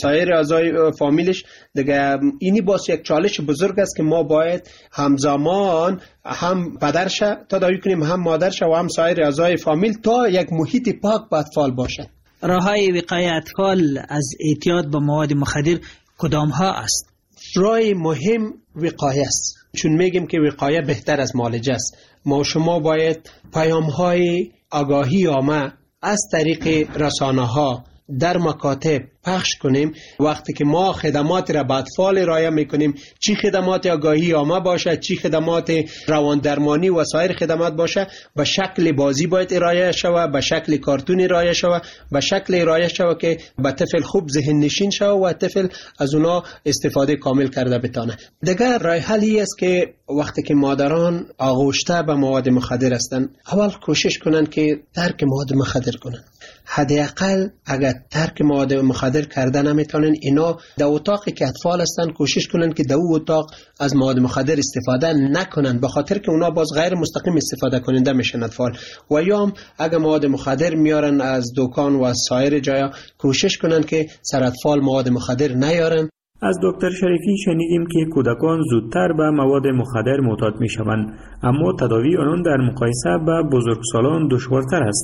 سایر اعضای فامیلش دیگه. اینی باز یک چالش بزرگ است که ما باید همزمان هم پدرش تداوی کنیم، هم مادرش و هم سایر اعضای فامیل، تا یک محیط پاک به اطفال باشه. راههای وقایه اطفال از اعتیاد به مواد مخدر کدام ها است؟ راه مهم وقایه است، چون میگیم که وقایه بهتر از معالجه است. ما شما باید پیام های آگاهی عامه از طریق رسانه ها در مکاتب پخش کنیم. وقتی که ما خدمات را به اطفال ارائه میکنیم، چی خدمات آگاهی عامه باشه، چی خدمات روان درمانی و سایر خدمات باشه، به شکل بازی باید ارائه شود، به شکل کارتون ارائه شود، به شکل ارائه شود که به طفل خوب ذهن نشین شود و طفل از اونا استفاده کامل کرده بتانه. دیگر راه حلی است که وقتی که مادران آغوشته به مواد مخدر هستند، اول کوشش کنند که ترک مواد مخدر کنند. حداقل اگر ترک مواد مخدر کرده نمیتونن، اینا در اتاقی که اطفال هستن کوشش کنن که در اون اتاق از مواد مخدر استفاده نکنن، به خاطر که اونا باز غیر مستقیم استفاده کننده میشن اطفال. و یا هم اگر مواد مخدر میارن از دکان و از سایر جایا، کوشش کنن که سر اطفال مواد مخدر نیارن. از دکتر شریفی شنیدیم که کودکان زودتر به مواد مخدر معتاد میشوند، اما تداوی آنان در مقایسه با بزرگسالان دشوارتر است.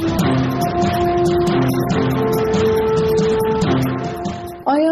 آیا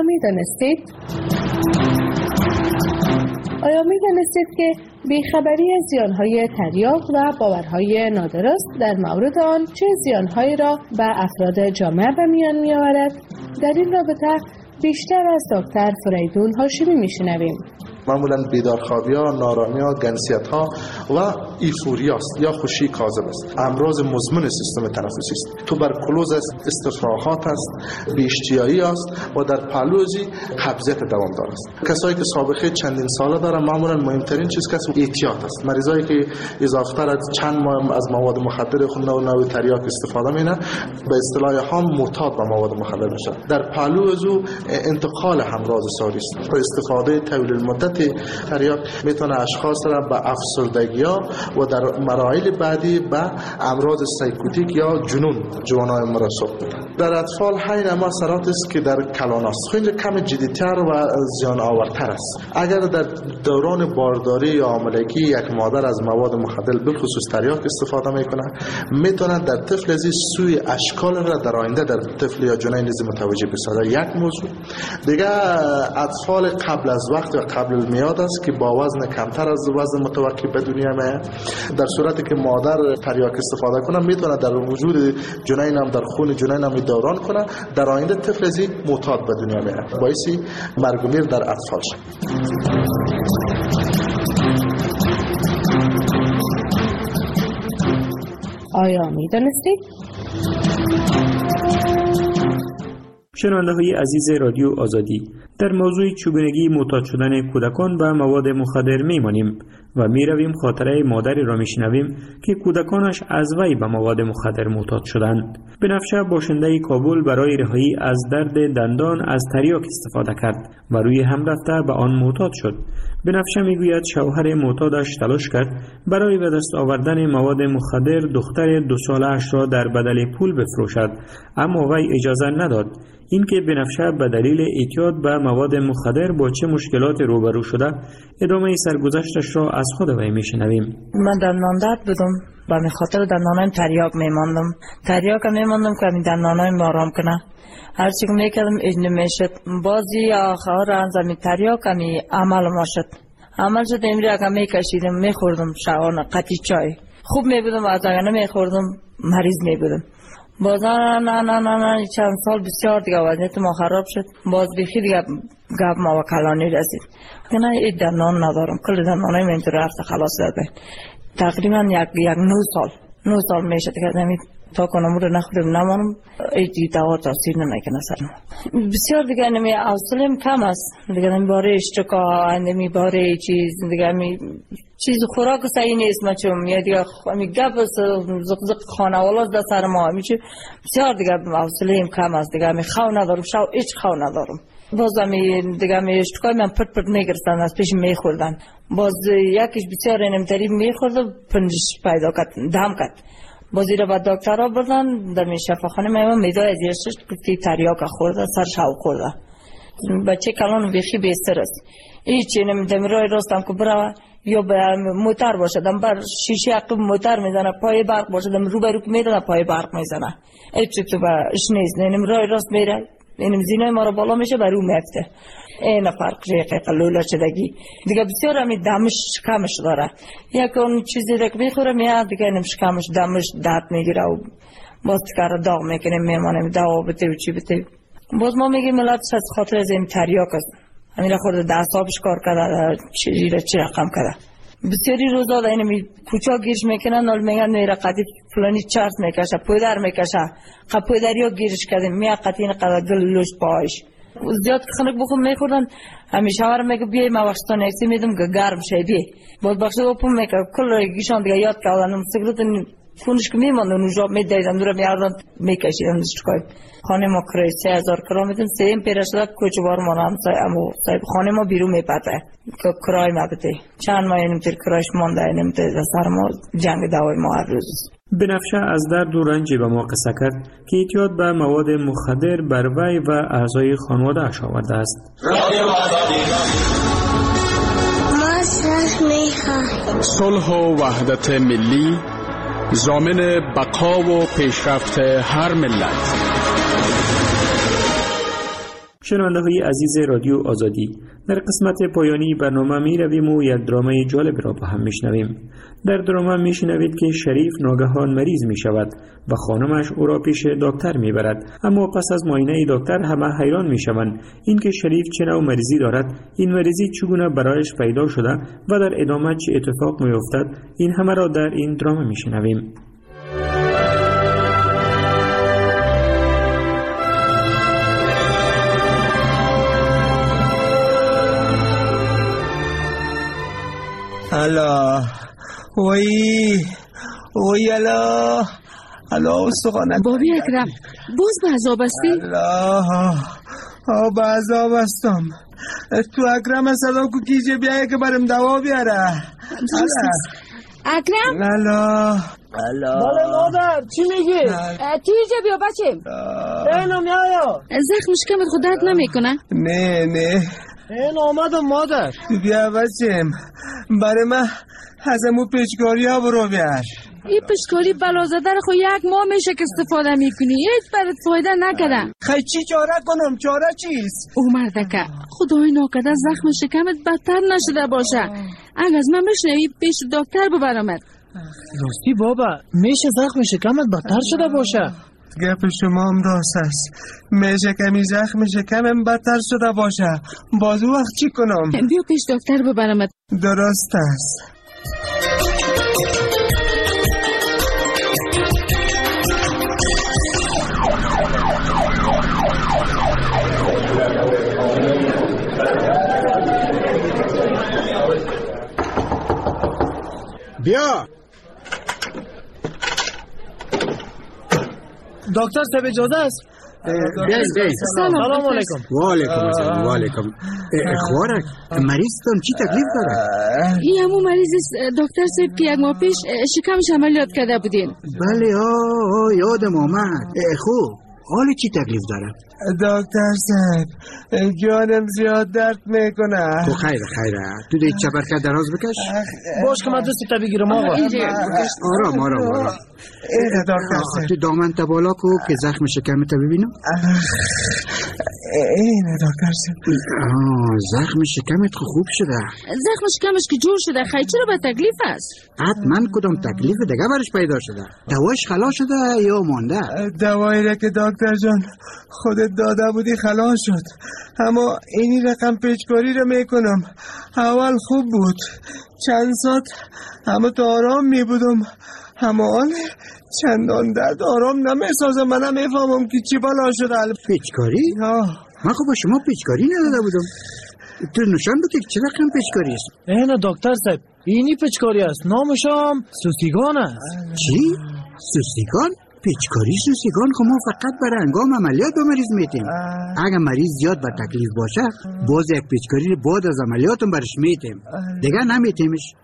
می‌دانستید که بیخبری از زیانهای تریاک و باورهای نادرست در مورد آن چه زیانهایی را به افراد جامعه به میان می‌آورد؟ در این رابطه بیشتر از دکتر فریدون هاشمی می‌شنویم. معمولا بیدارخوابی‌ها، نارامی‌ها، گنسیت‌ها و ایفوریا است یا خوشی کاذب است. امراض مزمن سیستم تنفسی است. توبرکولوز است، استفراغات است، بی‌اشتیایی است و در پهلوزی قبضیت دوامدار است. کسایی که سابقه چندین ساله دارن، معمولا مهمترین چیز که اعتیاد است. مریضایی که اضافه‌تر از چند ماه از مواد مخدر خود نوع تریاک استفاده می‌کنن، به اصطلاح هم معتاد به مواد مخدر میشن. در پهلوزو انتقال امراض ساری است. استفاده طویل المدت تریاک میتونه اشخاص را به افسردگی‌ها و در مراحل بعدی به امراض سایکوتیک یا جوانای مرسوب بده. در اطفال همین اثرات است که در کلان است. خیلی کم جدی‌تر و زیان آورتر است. اگر در دوران بارداری یا حاملگی یک مادر از مواد مخدر بالخصوص تریاک استفاده میکنه، میتونه در طفل از سوی اشکال را در آینده در طفل یا جنین متوجه بسازه. یک موضوع دیگه، اطفال قبل از وقت و قبل میاد است که با وزن کمتر از وزن متوقع به دنیا میاد. در صورتی که مادر تریاک استفاده کنه، میتونه در وجود جنین هم، در خون جنین هم دوران کنه، در آینده طفل از معتاد به دنیا میاد، باعث مرگ و میر در اطفال شد. آیا میدانستید؟ شنونده های عزیز رادیو آزادی، در موضوع چگونگی معتاد شدن کودکان به مواد مخدر میمانیم و میرویم خاطره مادری را میشنویم که کودکانش از وی به مواد مخدر معتاد شدند. بنفشه باشنده کابل برای رهایی از درد دندان از تریاک استفاده کرد و روی هم رفته به آن معتاد شد. بنفشه میگوید شوهر معتادش تلاش کرد برای به دست آوردن مواد مخدر دختر 2 ساله‌اش را در بدل پول بفروشد، اما وی اجازه نداد. اینکه بنفشه به دلیل اعتیاد به مواد مخدر با چه مشکلات روبرو شده، ادامه سرگذشتش را از خود وی میشنویم. من دندان درد بودم، به خاطر دندانایم تریاک میماندم که می دندانایم آرام کنه. هر چی که میکردم اجنه میشد. بازی آخر انزمی تریاک همی عمل ما شد. عمل شد امری اگه میکشیدم میخوردم شعان قطی چای. خوب میبودم، از اگه نمیخوردم مریض میبودم. باز نه چند سال بسیار دیگه وضعیت ما خراب شد. باز بیخی دیگه گپ ما و کلانی رسید. نه این دندان ندارم، کل دندانایم اینطور رفته خلاص داده. تقریبا یک 9 سال میشه که نمی تا کنم رو نخورم نمانم، ایتی دوا تاثیر نمیکنه سرم. بسیار دیگه نمی حوصله‌ام کم است. دیگه نمی باره اشتکا، نمی باره چیز خوراک صحیح نیست مچم، یا دیگه می گپ زق خانواده در سر ما میشه. بسیار دیگه حوصله‌ام کم است. دیگه می خو ندارم، شو هیچ خو ندارم. باز دیگه می اشتکای من پرت میگرفتن از پیش میخوردن. باز یکیش بسیار نمیتری میخورد، پنجش پیدا کرد، دم کرد. بازی رو با دکتر ها بردن در شفاخانه میمون میدای ازیشش که تریاک خورده، سر شاو خورده. بچه کلان بیخی بیستر است. هیچی نمیدم راه راستم که برای یا به موتر باشدم بر شیشه عقب موتر میزنه، پای برق باشدم رو برو میدنه پای برق میزنه. هیچی تو باش نیست. نیم راه راست میره، نیم زینای ما رو بالا میشه برو میفته. این فرق ریقه لولا شدگی دیگه بسیار همی دمش کمش داره. یک اون چیزی دیگه میخوره میاد دیگه نمش کمش دمش درد میگیره و باز کار داغ میکنیم میمانیم دوا بده و چی بده. باز ما میگیم ملت از خاطر از این تریاک است. همین خورده دستابش کار کرده چی رقم کرده. بسیاری روزا دا اینمی کوچا گیرش میکنن نال میگن میره قدید فلانی چرت میکشه پودر میکشه پودریا گیرش کردیم میاد قطین قدر گل لوش پایش زیاد خنک بخون میخوردن همیشه هر میگه بیای ما وقتا نیستی میدم که گرم شای بی بود بخشه بپون میکرد کل گیشان دیگه یاد کردن سیگرت خونش که میماندن اونجا میدیدن دورم یاردن میکشیدن دستکای خانه ما کرای 3000 کرا میدن سیم پیرش داد کوچه بار مانم صاحب خانه ما بیرون میپته که کرای ما بده چند ماه نمیتر کرایش مانده نمیتر سر ما جنگ دوای ما هر روز. بنفشه از درد و رنجی به ما قصه کرد که اعتیاد به مواد مخدر بر وی و اعضای خانواده اش آورده است. صلح و وحدت ملی ضامن بقا و پیشرفت هر ملت. شنونده‌های عزیز رادیو آزادی، در قسمت پایانی برنامه می رویم و یک درامه جالب را با هم میشنویم. در درامه میشنوید که شریف ناگهان مریض می شود و خانمش او را پیش دکتر می برد، اما پس از معاینه دکتر همه حیران می شوند اینکه شریف چه نوع مریضی دارد، این مریضی چگونه برایش پیدا شده و در ادامه چه اتفاق می افتد. این همه را در این درامه میشنویم. الله وی الله استخوانت بابی اکرم باز به عذاب هستی؟ الله به عذاب هستم. تو اکرم صدا کو کیجه بیایه که برم دوا بیاره. اکرم؟ الله بله مادر چی میگی؟ تیجه بیا بچیم. اینم یا زخمش کمت خود درد نمیکنه؟ نه این آمدم مادر. بیا بچیم برای من از امو پیچکاری ها برو بیار. این پیچکاری بلازده رو خود یک ماه میشه که استفاده میکنی، هیچ برات فایده نکده. خیلی چی چاره کنم؟ چاره چیست؟ او مردکه خدای ناکده زخم شکمت بدتر نشده باشه. اگه از من بشنوی پیش دکتر ببرمت. راستی بابا میشه زخم شکمت بدتر شده باشه؟ گپ شما هم راست است. میشه کمی زخم شکمم بدتر شده باشه. بازو وقت چی کنم؟ بیا پیش دکتر ببرمت. درست است. بیا دکتر صاحب اجازه است؟ سلام علیکم. و علیکم. خوارک مریضتان چی تکلیف داره؟ این همون مریض دکتر صاحب که یک ماه پیش شکمش عملیات کرده بودین. بله یادم آمد. خوب حالی چی تکلیف داره؟ دکتر صاحب جانم زیاد درد میکنه. تو خیره تو دیگه چپرکت دراز بکش. باش که من دستی بگیرم آقا. آرام دکتر صاحب تو دامن تا بالا کو که زخم شکمت ببینم. اینه دکتر صاحب. زخم شکمت خوب شده. زخم شکمش که جور شده خیلی چرا به تکلیف است؟ حتما کدام تکلیف دیگه برش پیدا شده. دواش خلاص شده یا مانده؟ دوایی را که دکتر جان خودت داده بودی خلاص شد، اما اینی رقم پیچکاری رو میکنم. اول خوب بود چند ساعت اما تو آرام میبودم، اما حال چندان درد آرام نمیسازم. من نمیفهمم که چی بلا شده. پیچکاری؟ من خب با شما پیچکاری نداده بودم. تو نشان بده که چه رقم پیچکاری است. اینه دکتر صاحب اینی پیچکاری است، نامشم سوسیگان است. چی؟ سوسیگان؟ پیچکاری سوسیگان خب ما فقط برای انگام عملیات به مریض میتیم. اگر مریض زیاد به تکلیف باشه باز یک پیچکاری بعد از عملیاتم برش میتیم، دیگه نمیتیمش.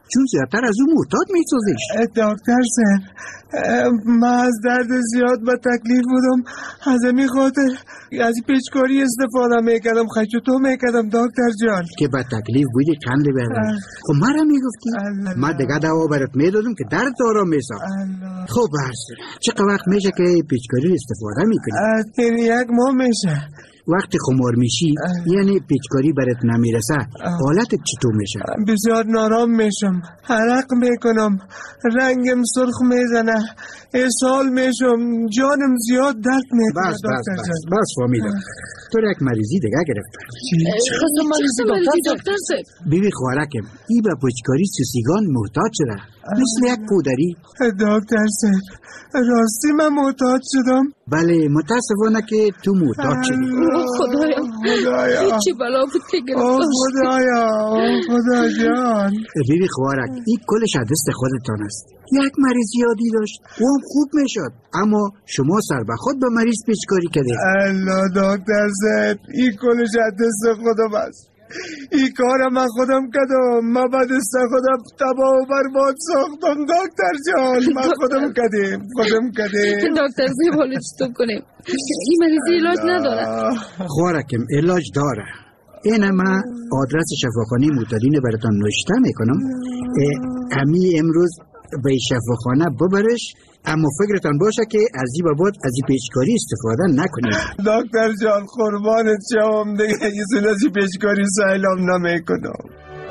چون زیادتر از اون معتاد میسازش. دکتر صاحب، من از درد زیاد به تکلیف بودم، از این خاطر از پیچکاری استفاده میکردم، خیچوتو میکردم دکتر جان. که به تکلیف بودی چند بردم. خب مرا میگفتی من دیگه دوا برات میدادم که درد آرام میساخت. خب برسر چقدر وقت میشه که پیچکاری استفاده میکنی؟ 1 ماه میشه. وقتی خمار میشی یعنی پیچکاری برات نمیرسه حالتت چطور میشه؟ بسیار نارام میشم، عرق میکنم، رنگم سرخ میزنه، اسهال میشم، جانم زیاد درد میکنه. بس فهمیدم تو یک مریضی دیگه گرفته. چه مریضی دکتر صاحب؟ بیبی خوارکم ای به پیچکاری سوسیگان محتاج شده مثل یک کودری. دکتر صاحب راستی من محتاج شدم؟ بله متاسفانه که تو محتاج شدی. خدایا چی بلا بود که گرفتاش. خدا جان. بیبی خوارک این کلش دست خودتان است. یک مریض یادی داشت و هم خوب میشد، اما شما سر به خود به مریض پیچکاری کردید. الله دکتر صاحب این کلش دست خودم است. این کار من خودم کردم، من به دست خودم تباه و برباد ساختم دکتر جان. من خودم کردم. دکتر صاحب حالا چطور کنیم؟ این مریضی علاج نداره؟ خوارکم علاج داره. این من آدرس شفاخانه معتادین براتان نوشته میکنم. امی امروز به شفاخانه ببرش، اما فکرتان باشه که از این بعد از این پیچکاری استفاده نکنید. دکتر جان قربانت شوم، دیگه از این پیچکاری سهلم نمیکنم.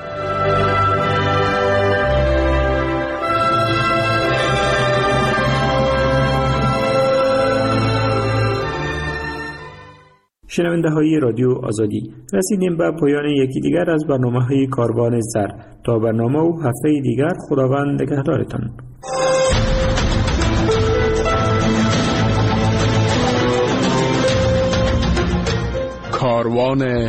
شنونده های رادیو آزادی، رسیدیم به پایان یکی دیگر از برنامه های کاروان زر. تا برنامه و هفته دیگر خداوند نگهدارتان. کاروان